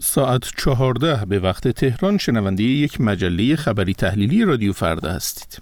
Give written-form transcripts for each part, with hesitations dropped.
ساعت 14 به وقت تهران شنونده یک مجله خبری تحلیلی رادیو فردا هستید.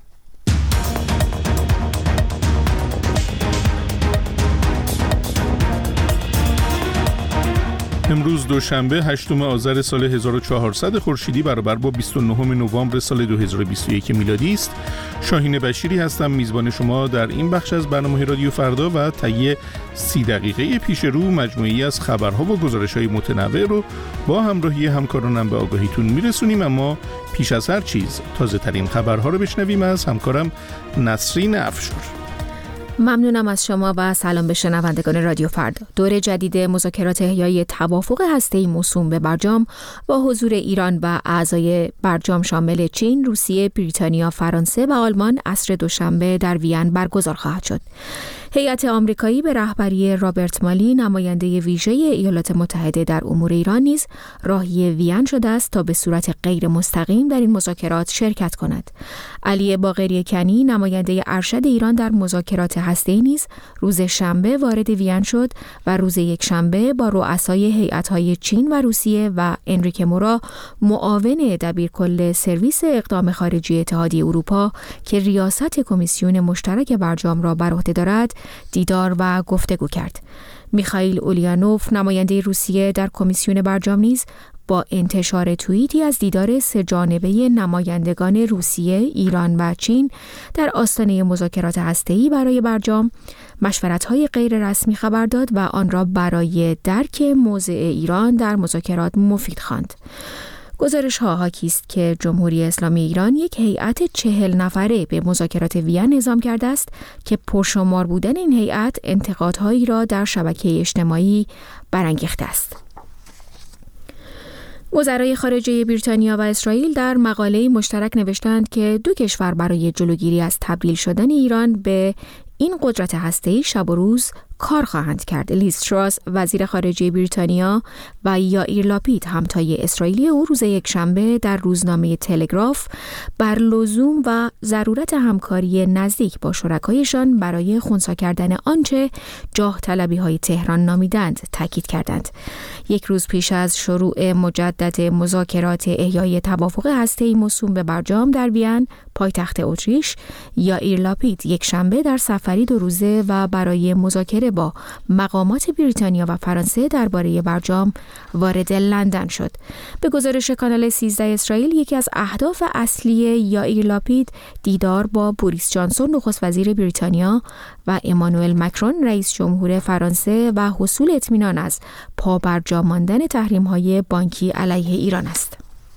امروز دوشنبه 8 آذر سال 1400 خورشیدی برابر با 29 نوامبر سال 2021 میلادی است. شاهین بشیری هستم، میزبان شما در این بخش از برنامه رادیو فردا و طی 30 دقیقه پیش رو مجموعه‌ای از خبرها و گزارش‌های متنوع رو با همراهی همکارانم به آگاهیتون میرسونیم. اما پیش از هر چیز تازه ترین خبرها رو بشنویم از همکارم نسرین افشار. ممنونم از شما و سلام به شنوندگان رادیو فردا. دور جدید مذاکرات احیای توافق هسته‌ای موسوم به برجام با حضور ایران و اعضای برجام شامل چین، روسیه، بریتانیا، فرانسه و آلمان عصر دوشنبه در وین برگزار خواهد شد. هیئت آمریکایی به رهبری رابرت مالی، نماینده ویژه ایالات متحده در امور ایران، نیز راهی وین شده است تا به صورت غیر مستقیم در این مذاکرات شرکت کند. علی باقری کنی، نماینده ارشد ایران در مذاکرات هسته‌ای، نیز روز شنبه وارد وین شد و روز یکشنبه با رؤسای هیئت‌های چین و روسیه و انریک مورا، معاون دبیرکل سرویس اقدام خارجی اتحادیه اروپا که ریاست کمیسیون مشترک برجام را بر عهده دارد، دیدار و گفتگو کرد. میخائیل اولیانوف، نماینده روسیه در کمیسیون برجام، نیز با انتشار توییتی از دیدار سه‌جانبه نمایندگان روسیه، ایران و چین در آستانه مذاکرات هسته‌ای برای برجام مشورت‌های غیر رسمی خبر داد و آن را برای درک موضع ایران در مذاکرات مفید خواند. گزارش‌ها حاکی است که جمهوری اسلامی ایران یک هیئت 40 نفره به مذاکرات وین اعزام کرده است که پرشمار بودن این هیئت انتقادهایی را در شبکه اجتماعی برانگیخته است. وزرای خارجه بریتانیا و اسرائیل در مقاله‌ای مشترک نوشتند که دو کشور برای جلوگیری از تبدیل شدن ایران به این قدرت هسته‌ای شب و روز کار خواهند کرد. لیز تراس، وزیر خارجه بریتانیا، و یائیر لاپید، همتای اسرائیلی او، روز یکشنبه در روزنامه تلگراف بر لزوم و ضرورت همکاری نزدیک با شرکایشان برای خنثی کردن آنچه جاه طلبی‌های تهران نامیدند تاکید کردند. یک روز پیش از شروع مجدد مذاکرات احیای توافق هسته‌ای موسوم به برجام در وین، پایتخت اتریش، یائیر لاپید یکشنبه در سفری 2 روزه و برای مذاکره با مقامات بریتانیا و فرانسه درباره برجام وارد لندن شد. به گزارش کانال 13 اسرائیل، یکی از اهداف اصلی یائیر لاپید دیدار با بوریس جانسون، نخست وزیر بریتانیا، و امانوئل مکرون، رئیس جمهور فرانسه، و حصول اطمینان از پابرجا ماندن تحریم‌های بانکی علیه ایران است.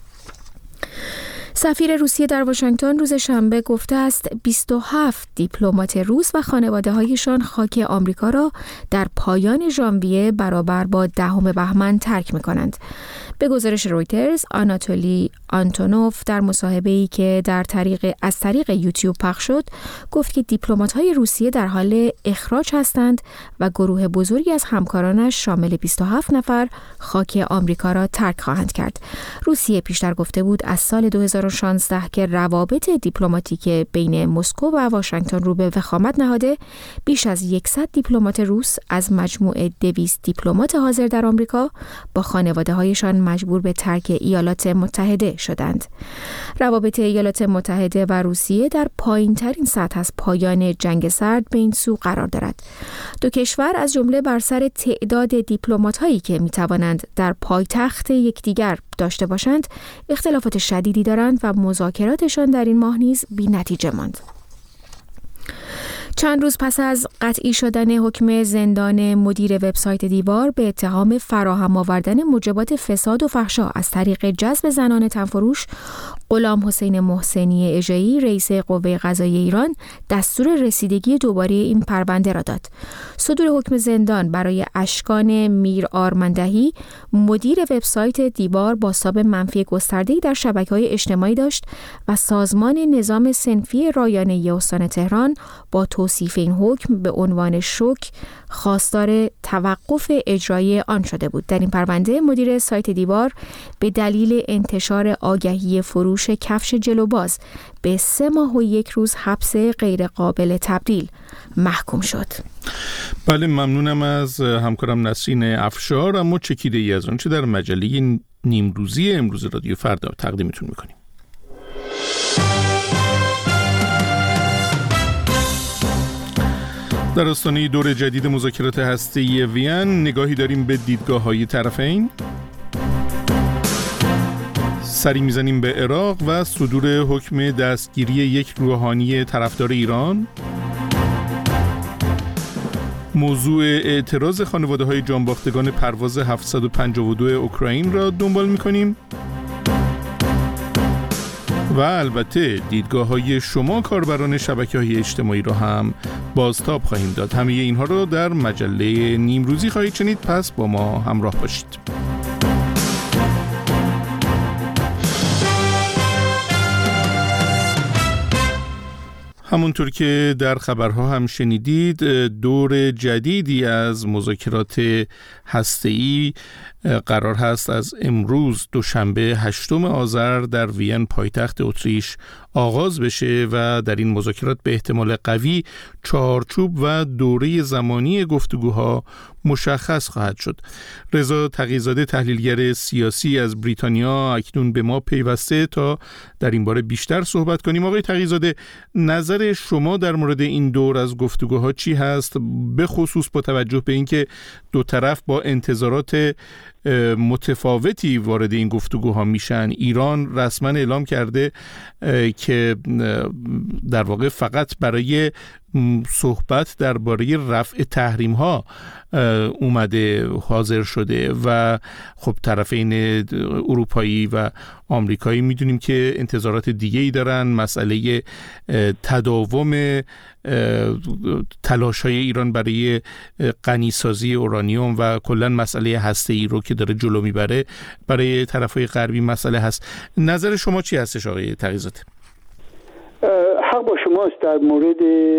سفیر روسیه در واشنگتن روز شنبه گفته است 27 دیپلمات روس و خانواده‌هایشان خاک آمریکا را در پایان ژانویه برابر با 10 بهمن ترک می‌کنند. به گزارش رویترز، آناتولی آنتونوف در مصاحبه‌ای که از طریق یوتیوب پخش شد، گفت که دیپلمات‌های روسیه در حال اخراج هستند و گروه بزرگی از همکارانش شامل 27 نفر خاک آمریکا را ترک خواهند کرد. روسیه پیشتر گفته بود از سال 2016 که روابط دیپلماتیک بین مسکو و واشنگتن رو به وخامت نهاده، بیش از 100 دیپلمات روس از مجموع 200 دیپلمات حاضر در آمریکا با خانواده‌هایشان مجبور به ترک ایالات متحده شدند. روابط ایالات متحده و روسیه در پایین‌ترین سطح از پایان جنگ سرد به این سو قرار دارد. دو کشور از جمله بر سر تعداد دیپلمات‌هایی که می‌توانند در پایتخت یکدیگر داشته باشند اختلافات شدیدی دارند و مذاکراتشان در این ماه نیز بی‌نتیجه ماند. چند روز پس از قطعی شدن حکم زندان مدیر وبسایت دیوار به اتهام فراهم آوردن موجبات فساد و فحشا از طریق جذب زنان تنفروش، غلام حسین محسنی اژه‌ای، رئیس قوه قضاییه ایران، دستور رسیدگی دوباره این پرونده را داد. صدور حکم زندان برای اشکان میر آرمندهی، مدیر وبسایت دیوار، بازتاب منفی گسترده‌ای در شبکه‌های اجتماعی داشت و سازمان نظام صنفی رایانه استان تهران با توصیف این حکم به عنوان شوک خواستار توقف اجرایی آن شده بود. در این پرونده مدیر سایت دیوار به دلیل انتشار آگهی فروش کفش جلوباز به 3 ماه و 1 روز حبس غیر قابل تبدیل محکوم شد. بله، ممنونم از همکارم نسرین افشار. اما چکیده ای از آنچه در مجله نیمروزی امروز رادیو فردا تقدیمتون میکنیم. در آستانه دور جدید مذاکرات هسته‌ای وین نگاهی داریم به دیدگاه‌های طرفین. سری میزنیم به عراق و صدور حکم دستگیری یک روحانی طرفدار ایران. موضوع اعتراض خانواده‌های جانباختگان پرواز 752 اوکراین را دنبال می‌کنیم. و البته دیدگاه‌های شما کاربران شبکه‌های اجتماعی را هم بازتاب خواهیم داد. همه اینها را در مجله نیمروزی خواهید شنید، پس با ما همراه باشید. همونطور که در خبرها هم شنیدید، دور جدیدی از مذاکرات هسته‌ای قرار هست از امروز دوشنبه 8 آذر در وین پایتخت اتریش آغاز بشه و در این مذاکرات به احتمال قوی چارچوب و دوره زمانی گفتگوها مشخص خواهد شد. رضا تقی‌زاده تحلیلگر سیاسی از بریتانیا اکنون به ما پیوسته تا در این باره بیشتر صحبت کنیم. آقای تقی‌زاده، نظر شما در مورد این دور از گفتگوها چی هست، به خصوص با توجه به اینکه دو طرف با انتظارات متفاوتی وارد این گفتگوها میشن؟ ایران رسما اعلام کرده که در واقع فقط برای صحبت درباره رفع تحریم ها اومده حاضر شده و خب طرفین اروپایی و آمریکایی میدونیم که انتظارات دیگه‌ای دارن. مسئله تداوم تلاش‌های ایران برای غنیسازی اورانیوم و کلاً مسئله هسته‌ای رو که داره جلو میبره برای طرف‌های غربی مسئله هست. نظر شما چی هستش آقای تقی‌زاده؟ حق با شماست در مورد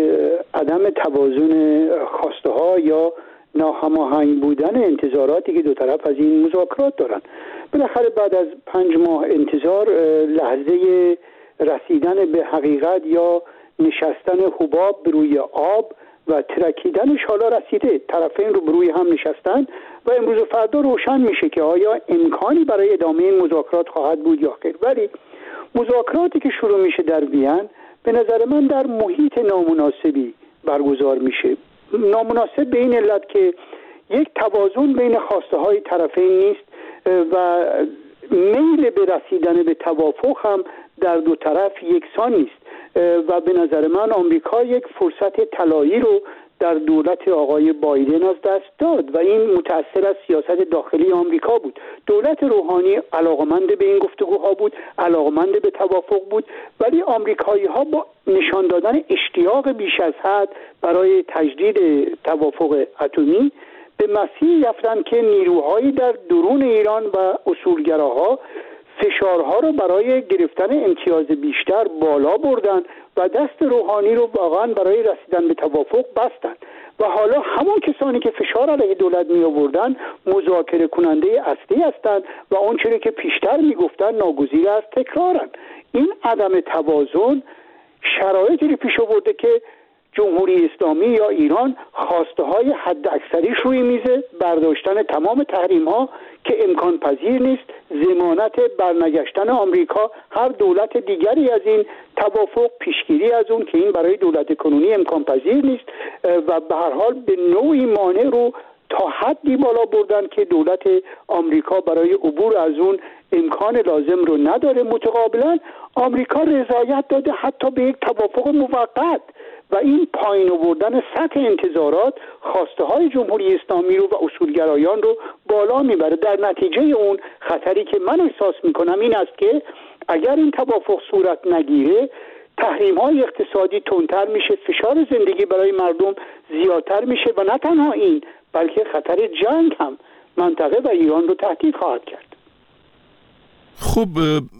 عدم توازن خواسته ها یا ناهماهنگ بودن انتظاراتی که دو طرف از این مذاکرات دارن. بالاخره بعد از 5 ماه انتظار لحظه رسیدن به حقیقت یا نشستن حباب بروی آب و ترکیدنش حالا رسیده. طرفین رو بروی هم نشستن و امروز و فردا روشن میشه که آیا امکانی برای ادامه این مذاکرات خواهد بود یا خیر. ولی مذاکراتی که شروع میشه در وین به نظر من در محیط نامناسبی برگزار میشه. نامناسب به این علت که یک توازن بین خواسته های طرفین نیست و میل به رسیدن به توافق هم در دو طرف یکسان نیست و به نظر من آمریکا یک فرصت طلایی رو در دولت آقای بایدن از دست داد و این متأثر از سیاست داخلی آمریکا بود. دولت روحانی علاقمند به این گفتگوها بود، علاقمند به توافق بود، ولی آمریکایی ها با نشان دادن اشتیاق بیش از حد برای تجدید توافق اتمی به مسیری رفتند که نیروهایی در درون ایران و اصولگراها فشارها رو برای گرفتن امتیاز بیشتر بالا بردن و دست روحانی رو واقعا برای رسیدن به توافق بستن و حالا همون کسانی که فشار علیه دولت می آوردن مذاکره کننده اصلی هستند و اون چیزی که پیشتر می گفتن ناگزیر از تکرارن. این عدم توازن شرایطی رو پیش آورده که جمهوری اسلامی یا ایران خواسته های حد اکثریش روی میزه، برداشتن تمام تحریم ها که امکان پذیر نیست، ضمانت برنگشتن آمریکا هر دولت دیگری از این توافق، پیشگیری از اون که این برای دولت کنونی امکان پذیر نیست و به هر حال به نوعی مانع رو تا حدی بالا بردن که دولت آمریکا برای عبور از اون امکان لازم رو نداره. متقابلا آمریکا رضایت داده حتی به یک توافق موقت و این پایین آوردن سطح انتظارات خواسته های جمهوری اسلامی رو و اصولگرایان رو بالا میبره. در نتیجه اون خطری که من احساس میکنم این است که اگر این توافق صورت نگیره تحریم های اقتصادی تندتر میشه، فشار زندگی برای مردم زیادتر میشه و نه تنها این بلکه خطر جنگ هم منطقه و ایران رو تهدید خواهد کرد. خب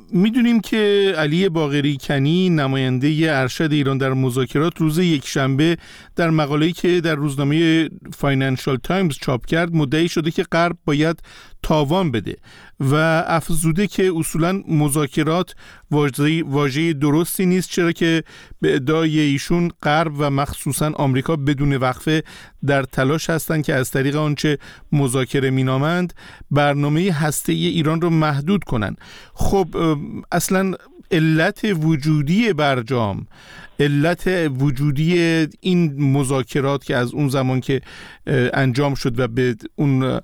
میدونیم که علی باقری کنی نماینده ارشد ایران در مذاکرات روز یکشنبه در مقاله‌ای که در روزنامه فاینانشال تایمز چاپ کرد مدعی شده که غرب باید تاوان بده و افزوده که اصولاً مذاکرات واژه درستی نیست، چرا که به ادعای ایشون غرب و مخصوصاً آمریکا بدون وقفه در تلاش هستند که از طریق آنچه مذاکره مینامند برنامه هسته‌ای ایران رو محدود کنند. خب اصلاً علت وجودی برجام، علت وجودی این مذاکرات که از اون زمان که انجام شد و به اون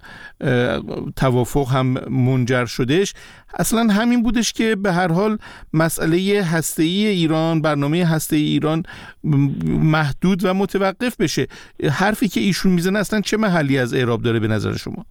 توافق هم منجر شدش، اصلا همین بودش که به هر حال مسئله هسته‌ای ایران، برنامه هسته‌ای ایران محدود و متوقف بشه. حرفی که ایشون میزنه اصلا چه محلی از اعراب داره به نظر شما؟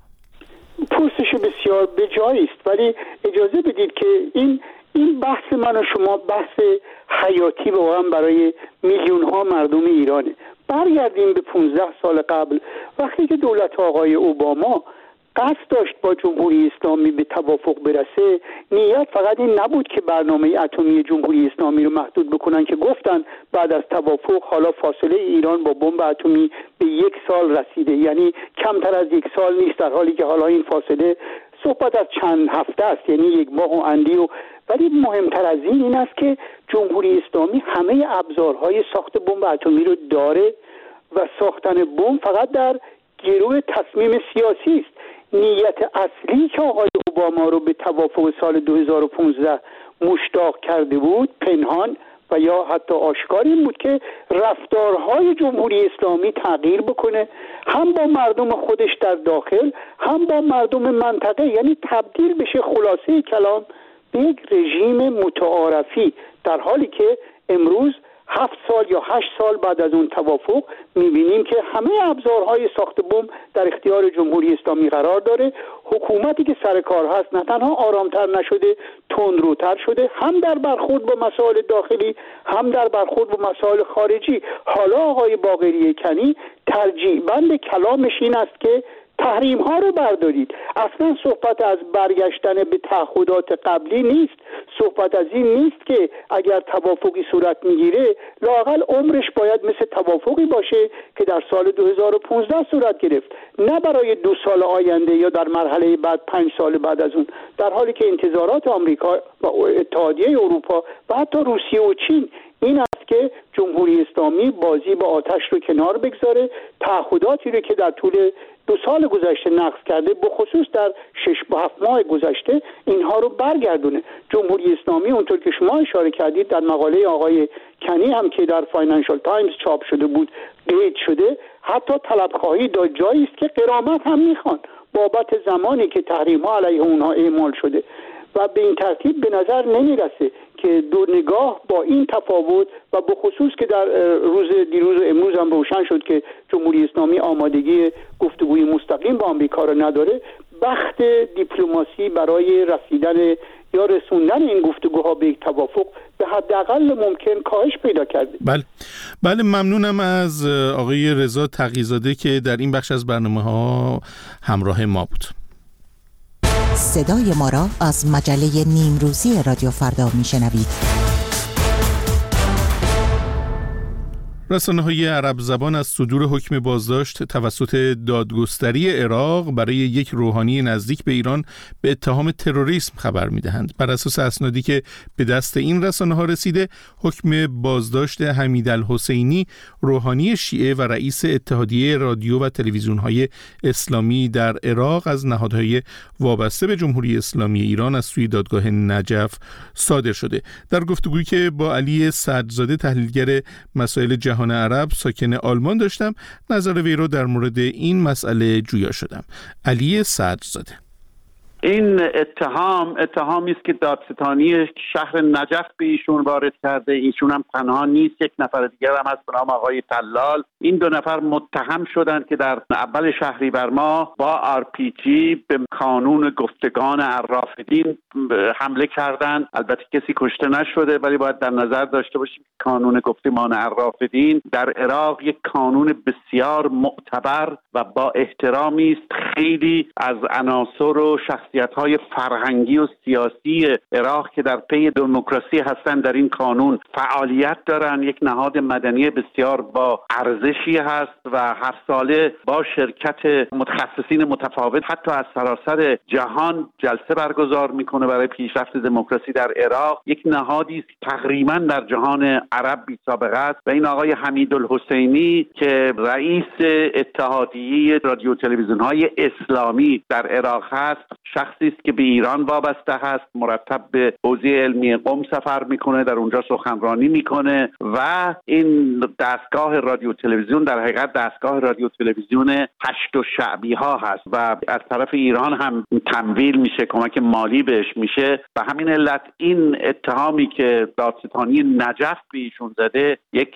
پوستش بسیار به جایی است، ولی اجازه بدید که این بحث من و شما بحث حیاتی واقعا برای میلیون ها مردم ایرانه. برگردیم به 15 سال قبل وقتی که دولت آقای اوباما قصد داشت با جمهوری اسلامی به توافق برسه، نیت فقط این نبود که برنامه اتمی جمهوری اسلامی رو محدود بکنن که گفتن بعد از توافق حالا فاصله ایران با بمب اتمی به 1 سال رسیده، یعنی کمتر از 1 سال نیست، در حالی که حالا این فاصله صحبت از چند هفته است، یعنی 1 ماه و اندی. ولی مهمتر از این است که جمهوری اسلامی همه ابزارهای ساخت بمب اتمی رو داره و ساختن بمب فقط در گرو تصمیم سیاسی است. نیت اصلی که آقای اوباما رو به توافق سال 2015 مشتاق کرده بود، پنهان و یا حتی آشکار، این بود که رفتارهای جمهوری اسلامی تغییر بکنه، هم با مردم خودش در داخل هم با مردم منطقه، یعنی تبدیل بشه خلاصه کلام به یک رژیم متعارفی، در حالی که امروز 7 سال یا 8 سال بعد از اون توافق میبینیم که همه ابزارهای ساخت بمب در اختیار جمهوری اسلامی قرار داره. حکومتی که سر کار هست نه تنها آرامتر نشده، تندروتر شده، هم در برخورد با مسائل داخلی هم در برخورد با مسائل خارجی. حالا آقای باقری کنی ترجیح بند کلامش این است که تحریم ها رو بردارید. اصلا صحبت از برگشتن به تعهدات قبلی نیست، صحبت از این نیست که اگر توافقی صورت میگیره لااقل عمرش باید مثل توافقی باشه که در سال 2015 صورت گرفت، نه برای 2 سال آینده یا در مرحله بعد 5 سال بعد از اون، در حالی که انتظارات آمریکا و اتحادیه اروپا و حتی روسیه و چین این است که جمهوری اسلامی بازی با آتش رو کنار بگذاره، تعهداتی رو که در طول 2 سال گذشته نقض کرده، به خصوص در 6 و 7 ماه گذشته، اینها رو برگردونه. جمهوری اسلامی اونطور که شما اشاره کردید در مقاله آقای کنی هم که در فاینانشال تایمز چاپ شده بود قید شده، حتی طلبخواهی دا جایی است که غرامت هم میخوان بابت زمانی که تحریم ها علیه اونها اعمال شده و به این ترتیب به نظر نمیرسه که دو نگاه با این تفاوت و به خصوص که در دیروز و امروز هم روشن شد که جمهوری اسلامی آمادگی گفتگوی مستقیم با آمریکا را نداره، بخت دیپلماسی برای رسیدن یا رسوندن این گفتگوها به یک توافق به حداقل ممکن کاهش پیدا کرده. بله ممنونم از آقای رضا تقی‌زاده که در این بخش از برنامه‌ها همراه ما بود. صدای ما را از مجله نیمروزی رادیو فردا میشنوید. رسانه‌های عرب زبان از صدور حکم بازداشت توسط دادگستری عراق برای یک روحانی نزدیک به ایران به اتهام تروریسم خبر می‌دهند. بر اساس اسنادی که به دست این رسانه‌ها رسیده، حکم بازداشت حمیدالحسینی، روحانی شیعه و رئیس اتحادیه رادیو و تلویزیون‌های اسلامی در عراق، از نهادهای وابسته به جمهوری اسلامی ایران از سوی دادگاه نجف صادر شده. در گفتگویی که با علی صدرزاده تحلیلگر مسائل جهان عرب ساکن آلمان داشتم، نظر وی را در مورد این مسئله جویا شدم. علی صدرزاده: این اتهامی است که دادستانی شهر نجف به ایشون وارد کرده. ایشون هم تنها نیست، یک نفر دیگر هم هست به نام آقای طلال. این 2 نفر متهم شدند که در اول شهریور ماه با RPG به کانون گفتگان عرافدین حمله کردند. البته کسی کشته نشده، ولی باید در نظر داشته باشیم که کانون گفتمان عرافدین در عراق یک کانون بسیار معتبر و با احترامی است. خیلی از عناصر و شخصیت‌های فرهنگی و سیاسی عراق که در پی دموکراسی هستند در این قانون فعالیت دارند. یک نهاد مدنی بسیار با ارزشی هست و هر ساله با شرکت متخصصین متفاوت حتی از سراسر جهان جلسه برگزار میکنه برای پیشرفت دموکراسی در عراق. یک نهادی است تقریبا در جهان عرب بی سابقه است و این آقای حمیدالحسینی که رئیس اتحادیه رادیو تلویزیون‌های اسلامی در عراق هست، شخصی است که به ایران وابسته هست، مرتب به حوزه علمی قم سفر میکنه، در اونجا سخنرانی میکنه و این دستگاه رادیو تلویزیون در حقیقت دستگاه رادیو تلویزیون هشت شعبی ها هست و از طرف ایران هم تمویل میشه، کمک مالی بهش میشه. و همین علت این اتهامی که دادستانی نجف به ایشون زده یک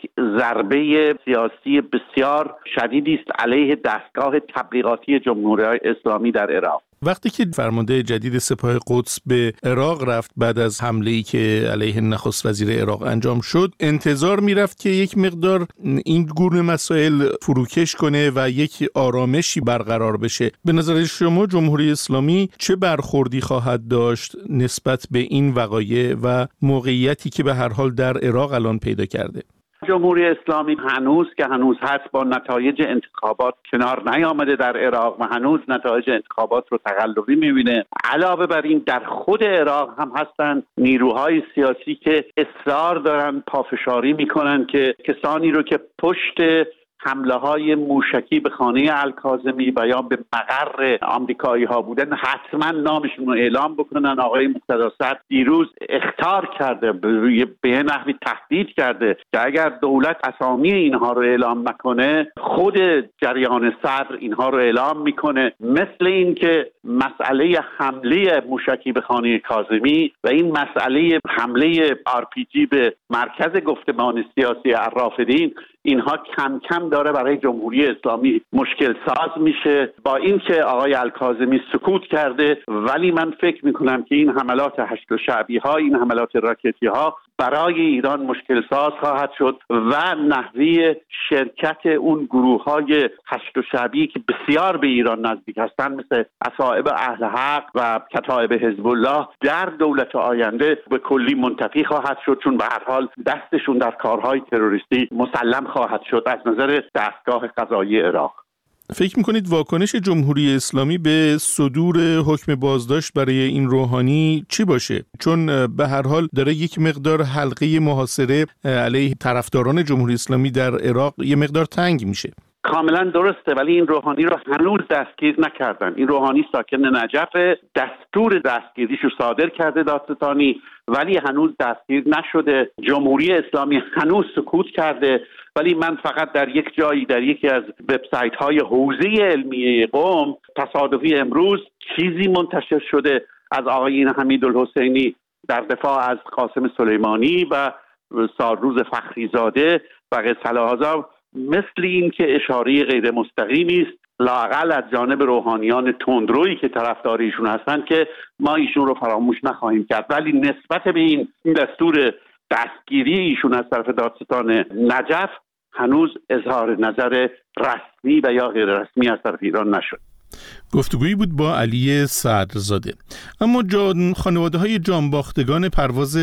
ضربه سیاسی بسیار شدیدی است علیه دستگاه تبلیغاتی جمهوری اسلامی در عراق. وقتی که فرمانده جدید سپاه قدس به عراق رفت بعد از حمله‌ای که علیه نخست وزیر عراق انجام شد، انتظار میرفت که یک مقدار این گونه مسائل فروکش کنه و یک آرامشی برقرار بشه. به نظر شما جمهوری اسلامی چه برخوردی خواهد داشت نسبت به این وقایع و موقعیتی که به هر حال در عراق الان پیدا کرده؟ جمهوری اسلامی هنوز هست با نتایج انتخابات کنار نیامده در عراق و هنوز نتایج انتخابات رو تقلبی میبینه. علاوه بر این در خود عراق هم هستن نیروهای سیاسی که اصرار دارن پافشاری میکنن که کسانی رو که پشت حمله های موشکی به خانه الکاظمی و یا به مقر آمریکایی ها بودن حتما نامشون رو اعلام بکنن. آقای مقتدی صدر دیروز اخطار کرده، به نحوی تهدید کرده که اگر دولت اسامی اینها رو اعلام نکنه خود جریان صدر اینها رو اعلام میکنه. مثل این که مسئله حمله موشکی به خانه کاظمی و این مسئله حمله RPG به مرکز گفتمان سیاسی الرافدین، اینها کم کم داره برای جمهوری اسلامی مشکل ساز میشه. با اینکه آقای الکاظمی سکوت کرده، ولی من فکر میکنم که این حملات هشت شعبی ها، این حملات راکتی ها برای ایران مشکل ساز خواهد شد و نحوی شرکت اون گروه های هشت شعبی که بسیار به ایران نزدیک هستند مثل اصائب اهل حق و کتائب حزب الله در دولت آینده به کلی منتفی خواهد شد، چون به هر حال دستشون در کارهای تروریستی مسلم خواهد شد از نظر دستگاه قضایی عراق. فکر میکنید واکنش جمهوری اسلامی به صدور حکم بازداشت برای این روحانی چی باشه؟ چون به هر حال داره یک مقدار حلقه محاصره علیه طرفداران جمهوری اسلامی در عراق یه مقدار تنگ میشه. کاملا درسته، ولی این روحانی رو هنوز دستگیر نکردن. این روحانی ساکن نجف، دستور دستگیریشو صادر کرده دادستانی، ولی هنوز دستگیر نشده. جمهوری اسلامی هنوز سکوت کرده. ولی من فقط در یک جایی در یکی از وبسایت های حوزه علمیه قم تصادفی امروز چیزی منتشر شده از آقای حمیدالحسینی در دفاع از قاسم سلیمانی و سالروز فخریزاده و غیرالحاضر، مثل این که اشاره غیر مستقیمی است لااقل از جانب روحانیان تندرویی که طرفدار ایشون هستند که ما ایشون رو فراموش نخواهیم کرد. ولی نسبت به این دستور دستگیری ایشون از طرف دادستان نجف هنوز اظهار نظر رسمی و یا غیر رسمی از طرف ایران نشد. گفتگویی بود با علی صدرزاده. اما خانواده‌های جانباختگان پرواز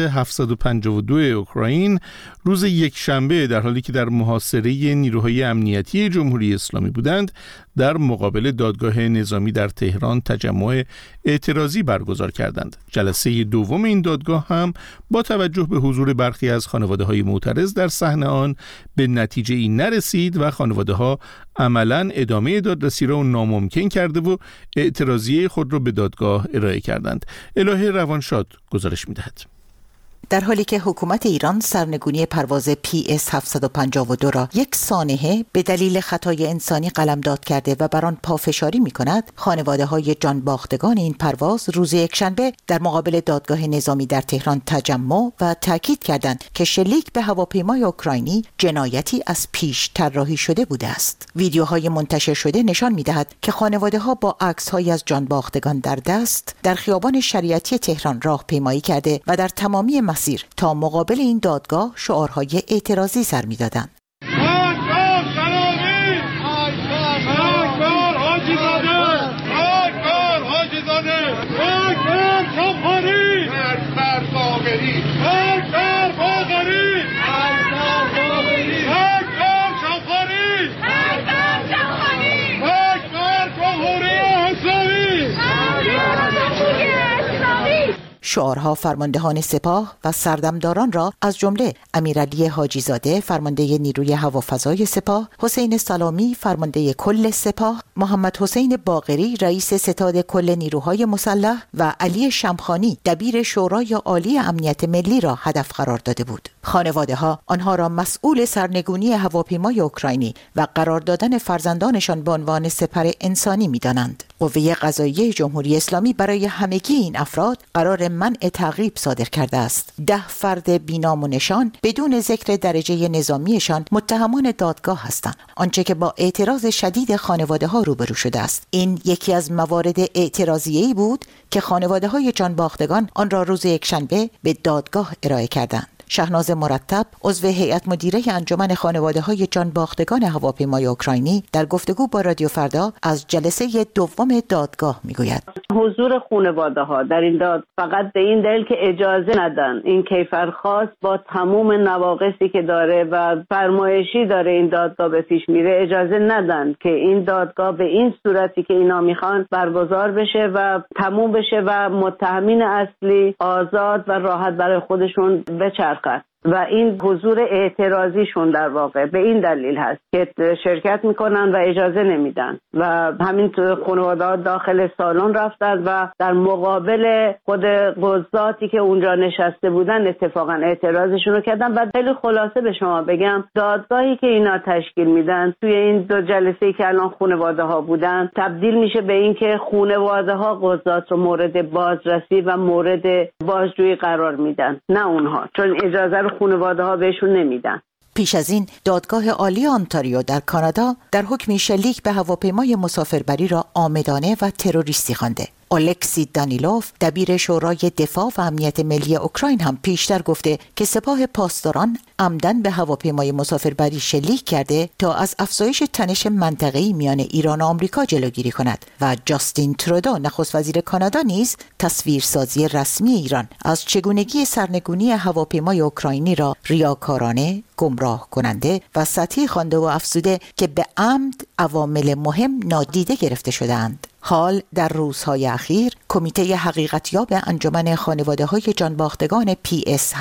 752 اوکراین روز یکشنبه در حالی که در محاصره نیروهای امنیتی جمهوری اسلامی بودند در مقابل دادگاه نظامی در تهران تجمع اعتراضی برگزار کردند. جلسه دوم این دادگاه هم با توجه به حضور برخی از خانواده‌های معترض در صحنه آن به نتیجه‌ای نرسید و خانواده‌ها عملاً ادامه دادرسی را ناممکن کرده و اعتراضیه خود را به دادگاه ارائه کردند. الهه روانشاد گزارش می‌دهد. در حالی که حکومت ایران سرنگونی پرواز PS 752 را یک سانحه به دلیل خطای انسانی قلمداد کرده و بر آن پافشاری می‌کند، خانواده‌های جانباختگان این پرواز روز یکشنبه در مقابل دادگاه نظامی در تهران تجمع و تاکید کردند که شلیک به هواپیمای اوکراینی جنایتی از پیش طراحی شده بوده است. ویدیوهای منتشر شده نشان می‌دهد که خانواده‌ها با عکس‌هایی از جانباختگان در دست در خیابان شریعتی تهران راهپیمایی کرده و در تمامی مسیر تا مقابل این دادگاه شعارهای اعتراضی سر می‌دادند. شعارها فرماندهان سپاه و سردمداران را از جمله امیرعلی حاجی زاده فرمانده نیروی هوافضای سپاه، حسین سلامی فرمانده کل سپاه، محمد حسین باقری رئیس ستاد کل نیروهای مسلح و علی شمخانی دبیر شورای عالی امنیت ملی را هدف قرار داده بود. خانواده‌ها آنها را مسئول سرنگونی هواپیمای اوکراینی و قرار دادن فرزندانشان به عنوان سپر انسانی می‌دانند. قوه قضاییه جمهوری اسلامی برای همگی این افراد قرار منع تعقیب صادر کرده است. 10 فرد بی‌نام و نشان بدون ذکر درجه نظامیشان متهمان دادگاه هستند، آنچه که با اعتراض شدید خانواده‌ها روبرو شده است. این یکی از موارد اعتراضیه‌ای بود که خانواده‌های جانباختگان آن را روز یکشنبه به دادگاه ارائه کردند. شهناز مرتب عضو هیئت مدیره انجمن خانواده‌های جانباختگان هواپیمای اوکراینی در گفتگو با رادیو فردا از جلسه دوم دادگاه میگوید حضور خانواده‌ها در این داد فقط به این دلیل که اجازه ندن این کیفرخواست با تمام نواقصی که داره و فرمایشی داره این دادگاه به پیش میره اجازه ندن که این دادگاه به این صورتی که اینا میخوان برگزار بشه و تموم بشه و متهمین اصلی آزاد و راحت برای خودشون بچرخن. و این حضور اعتراضیشون در واقع به این دلیل هست که شرکت میکنن و اجازه نمیدن و همین خانواده‌ها داخل سالن رفتن و در مقابل خود قضاتی که اونجا نشسته بودن اتفاقا اعتراضشون رو کردن. و خیلی خلاصه به شما بگم دادگاهی که اینا تشکیل میدن توی این 2 جلسه‌ای که الان خانواده‌ها بودن تبدیل میشه به این که خانواده‌ها قضات رو مورد بازرسی و مورد بازجویی قرار میدن، نه اونها، چون اجازه خانواده‌ها بهشون نمیدن. پیش از این دادگاه عالی آنتاریو در کانادا در حکمی شلیک به هواپیمای مسافربری را عامدانه و تروریستی خوانده. الکسی دانیلوف دبیر شورای دفاع و امنیت ملی اوکراین هم پیشتر گفته که سپاه پاسداران عمدن به هواپیمای مسافربری شلیک کرده تا از افزایش تنش منطقه‌ای میان ایران و آمریکا جلوگیری کند و جاستین ترودو نخست وزیر کانادا نیز تصویرسازی رسمی ایران از چگونگی سرنگونی هواپیمای اوکراینی را ریاکارانه، گمراه کننده و سطحی خوانده و افزوده که به عمد عوامل مهم نادیده گرفته شده‌اند. حال در روزهای اخیر کمیته حقیقتیاب انجمن خانواده‌های جانباختگان PS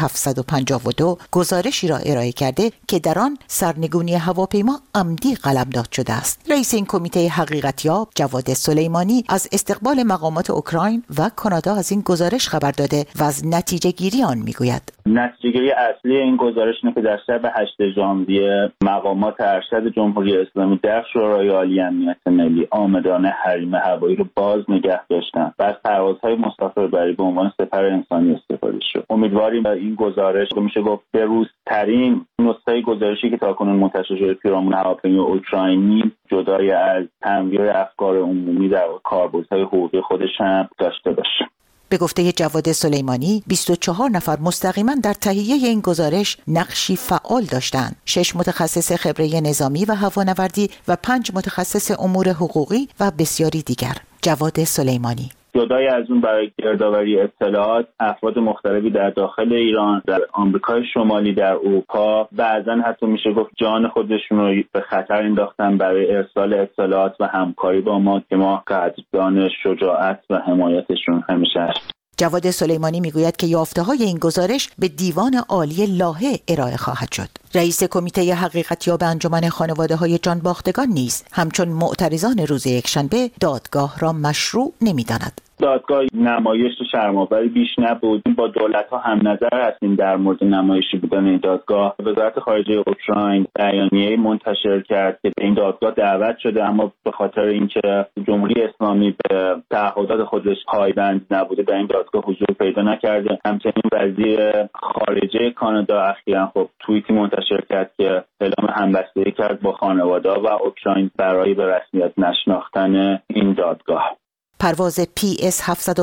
752 گزارشی را ارائه کرده که در آن سرنگونی هواپیما عمدی قلمداد شده است. رئیس این کمیته حقیقتیاب جواد سلیمانی از استقبال مقامات اوکراین و کانادا از این گزارش خبر داده و از نتیجه گیری آن میگوید. نتیجه گیری اصلی این گزارش اینه که در شب 8 ژانویه مقامات ارشد جمهوری اسلامی در شورای عالی امنیت ملی عامدانه حریم هوایی رو باز نگه داشتن و از پروازهای مسافربری به عنوان سپر انسانی استفاده شد. امیدواریم این گزارش که میشه گفت بروزترین نسخه گزارشی که تاکنون منتشر شده پیرامون هواپیمای اوکراینی جدای از تنویر افکار عمومی در کاربردهای حقوقی خودش هم داشته باشه. به گفته جواد سلیمانی 24 نفر مستقیما در تهیه این گزارش نقشی فعال داشتند. 6 متخصص خبره نظامی و هوانوردی و 5 متخصص امور حقوقی و بسیاری دیگر. جواد سلیمانی جدای از اون برای گردآوری اطلاعات افراد مختلفی در داخل ایران، در آمریکای شمالی، در اروپا بعضا حتی میشه گفت جان خودشون رو به خطر انداختن برای ارسال اطلاعات و همکاری با ما که ما قدردان شجاعت و حمایتشون همیشه هستیم. جواد سلیمانی میگوید که یافته‌های این گزارش به دیوان عالی لاهه ارائه خواهد شد. رئیس کمیته حقیقتیاب انجمن خانواده‌های جانباختگان نیز همچون معترضان روز یکشنبه دادگاه را مشروع نمی‌داند. دادگاه نمایش شرم‌آوری بیش نبود. با دولت‌ها هم نظر هستیم در مورد نمایشی بودن این دادگاه. وزارت خارجه اوکراین بیانیه‌ای منتشر کرد که به این دادگاه دعوت شده، اما به خاطر اینکه جمهوری اسلامی به تعهدات خودش پایبند نبوده در این دادگاه حضور پیدا نکرده. همچنین وزیر خارجه کانادا اخیراً توییتی منتشر کرد که اعلام همبستگی کرد با خانواده‌ها و اوکراین برای به رسمیت نشناختن این دادگاه. پرواز PS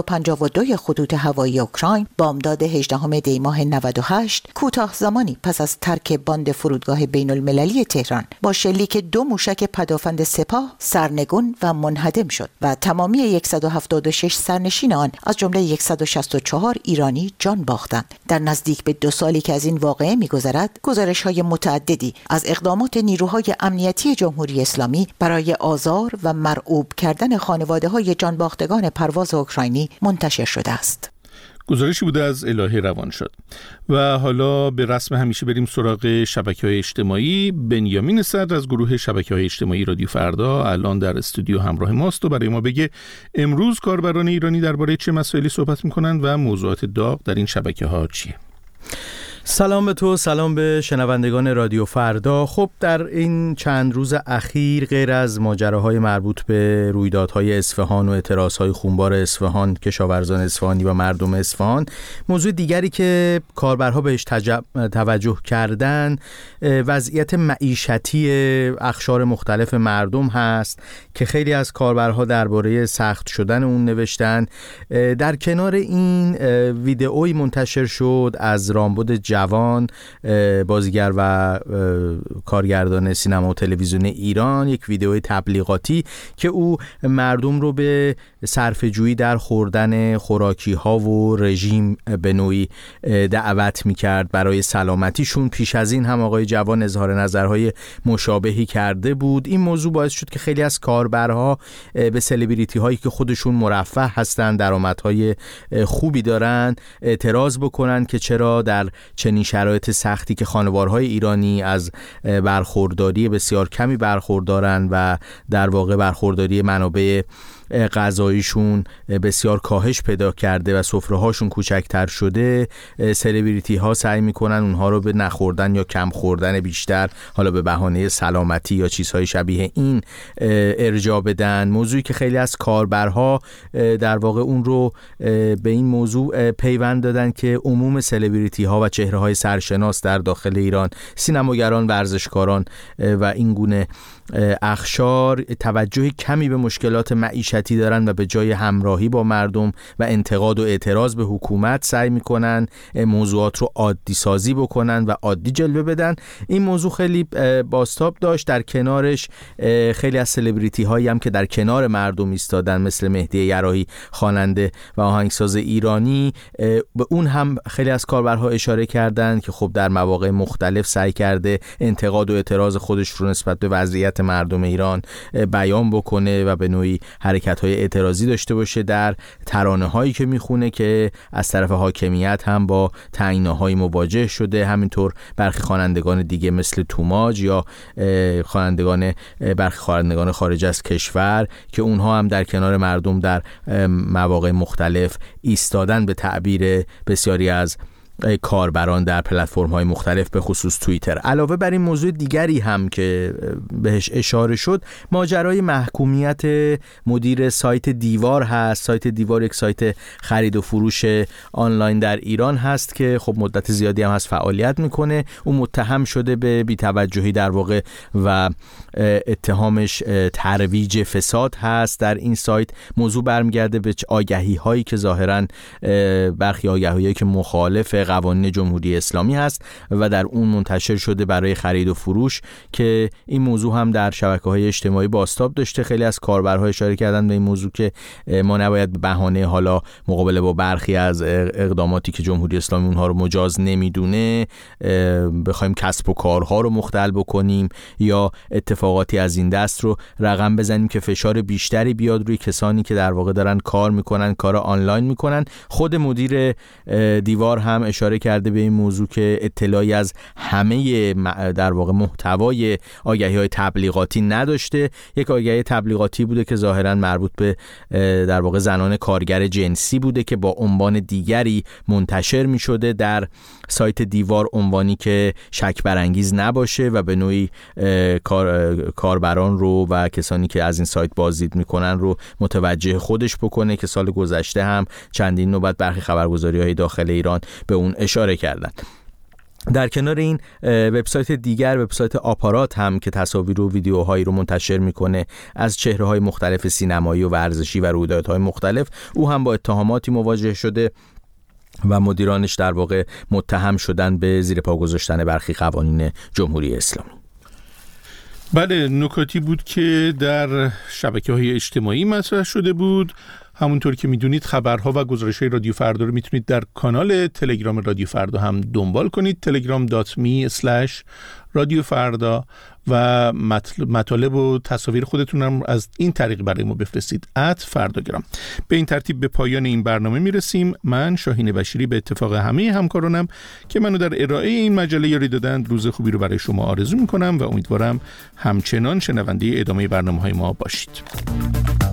752 خطوط هوایی اوکراین بامداد 18 دی ماه 98 کوتاه زمانی پس از ترک باند فرودگاه بین المللی تهران با شلیک 2 موشک پدافند سپاه سرنگون و منهدم شد و تمامی 176 سرنشین آن از جمله 164 ایرانی جان باختند. در نزدیک به 2 سالی که از این واقعه می‌گذرد، گزارش‌های متعددی از اقدامات نیروهای امنیتی جمهوری اسلامی برای آزار و مرعوب کردن خانواده‌های جانباختگان پرواز اوکراینی منتشر شده است. گزارشی بوده از الهه روانشاد. و حالا به رسم همیشه بریم سراغ شبکه‌های اجتماعی. بنیامین صدر از گروه شبکه‌های اجتماعی رادیو فردا الان در استودیو همراه ماست و برای ما بگه امروز کاربران ایرانی درباره چه مسائلی صحبت می‌کنند و موضوعات داغ در این شبکه‌ها چیه. سلام به تو، سلام به شنوندگان رادیو فردا. خب در این چند روز اخیر غیر از ماجراهای مربوط به رویدادهای اصفهان و اعتراضهای خونبار اصفهان، کشاورزان اصفهانی و مردم اصفهان، موضوع دیگری که کاربرها بهش توجه کردن وضعیت معیشتی اقشار مختلف مردم هست که خیلی از کاربرها درباره سخت شدن اون نوشتن. در کنار این ویدئویی منتشر شد از رامبد جوان، بازیگر و کارگردان سینما و تلویزیون ایران، یک ویدئوی تبلیغاتی که او مردم رو به صرفه‌جویی در خوردن خوراکی ها و رژیم به نوعی دعوت می‌کرد برای سلامتیشون. پیش از این هم آقای جوان اظهار نظرهای مشابهی کرده بود. این موضوع باعث شد که خیلی از کاربرها به سلبریتی هایی که خودشون مرفه هستن، درآمدهای خوبی دارن، اعتراض بکنن که چرا در چنین شرایط سختی که خانوارهای ایرانی از برخورداری بسیار کمی برخوردارن و در واقع برخورداری منابع غذاییشون بسیار کاهش پیدا کرده و سفره‌هاشون کوچکتر شده، سلبریتی ها سعی میکنن اونها رو به نخوردن یا کم خوردن بیشتر، حالا به بهانه سلامتی یا چیزهای شبیه این، ارجاع بدن. موضوعی که خیلی از کاربرها در واقع اون رو به این موضوع پیوند دادن که عموم سلبریتی ها و چهره های سرشناس در داخل ایران، سینماگران، ورزشکاران و این گونه اقشار توجه کمی به مشکلات معیشتی دارن و به جای همراهی با مردم و انتقاد و اعتراض به حکومت سعی میکنن موضوعات رو عادی سازی بکنن و عادی جلوه بدن. این موضوع خیلی بازتاب داشت. در کنارش خیلی از سلبریتی هایی هم که در کنار مردم ایستادن، مثل مهدی یراحی، خواننده و آهنگساز ایرانی، به اون هم خیلی از کاربرها اشاره کردند که خب در مواقع مختلف سعی کرده انتقاد و اعتراض خودش رو نسبت به وضعیت مردم ایران بیان بکنه و به نوعی حرکت‌های اعتراضی داشته باشه در ترانه‌هایی که میخونه که از طرف حاکمیت هم با تعیین‌های مواجه شده. همینطور برخی خوانندگان دیگه مثل توماج یا برخی خوانندگان خارج از کشور که اونها هم در کنار مردم در مواقع مختلف ایستادن، به تعبیر بسیاری از کاربران در پلتفرم‌های مختلف به خصوص توییتر. علاوه بر این موضوع دیگری هم که بهش اشاره شد، ماجرای محکومیت مدیر سایت دیوار هست. سایت دیوار یک سایت خرید و فروش آنلاین در ایران هست که خب مدت زیادی هم هست فعالیت میکنه. اون متهم شده به بی‌توجهی در واقع و اتهامش ترویج فساد هست در این سایت. موضوع برمیگرده به آگهی هایی که ظاهراً برخی آگهی‌هایی که مخالف قوانین جمهوری اسلامی هست و در اون منتشر شده برای خرید و فروش، که این موضوع هم در شبکه‌های اجتماعی بازتاب داشته. خیلی از کاربرها اشاره کردن به این موضوع که ما نباید به بهانه حالا مقابله با برخی از اقداماتی که جمهوری اسلامی اونها رو مجاز نمیدونه بخوایم کسب و کارها رو مختل بکنیم یا اتفاقاتی از این دست رو رقم بزنیم که فشار بیشتری بیاد روی کسانی که در واقع دارن کار میکنن، کار آنلاین میکنن. خود مدیر دیوار هم اشاره کرده به این موضوع که اطلاعی از همه در واقع محتوای آگهی‌های تبلیغاتی نداشته. یک آگهی تبلیغاتی بوده که ظاهراً مربوط به در واقع زنان کارگر جنسی بوده که با عنوان دیگری منتشر می شده در سایت دیوار، عنوانی که شک برانگیز نباشه و به نوعی کاربران رو و کسانی که از این سایت بازدید میکنن رو متوجه خودش بکنه، که سال گذشته هم چندین نوبت برخی خبرگزاری‌های داخل ایران به اون اشاره کردن. در کنار این وبسایت دیگر، وبسایت آپارات هم که تصاویر و ویدیوهایی رو منتشر میکنه از چهره‌های مختلف سینمایی و ورزشی و رویدادهای مختلف، او هم با اتهاماتی مواجه شده و مدیرانش در واقع متهم شدن به زیر پا گذاشتن برخی قوانین جمهوری اسلامی. بله، نکاتی بود که در شبکه‌های اجتماعی مطرح شده بود. همونطور که میدونید خبرها و گزارش‌های رادیو فردا رو میتونید در کانال تلگرام رادیو فردا هم دنبال کنید، telegram.me/رادیو فردا، و مطالب و تصاویر خودتون هم از این طریق برای ما بفرستید. @فرداگرام. به این ترتیب به پایان این برنامه میرسیم. من شاهین بشیری به اتفاق همه همکارانم که منو در ارائه این مجله یاری دادند روز خوبی رو برای شما آرزو میکنم و امیدوارم همچنان شنونده ادامه برنامه‌های ما باشید.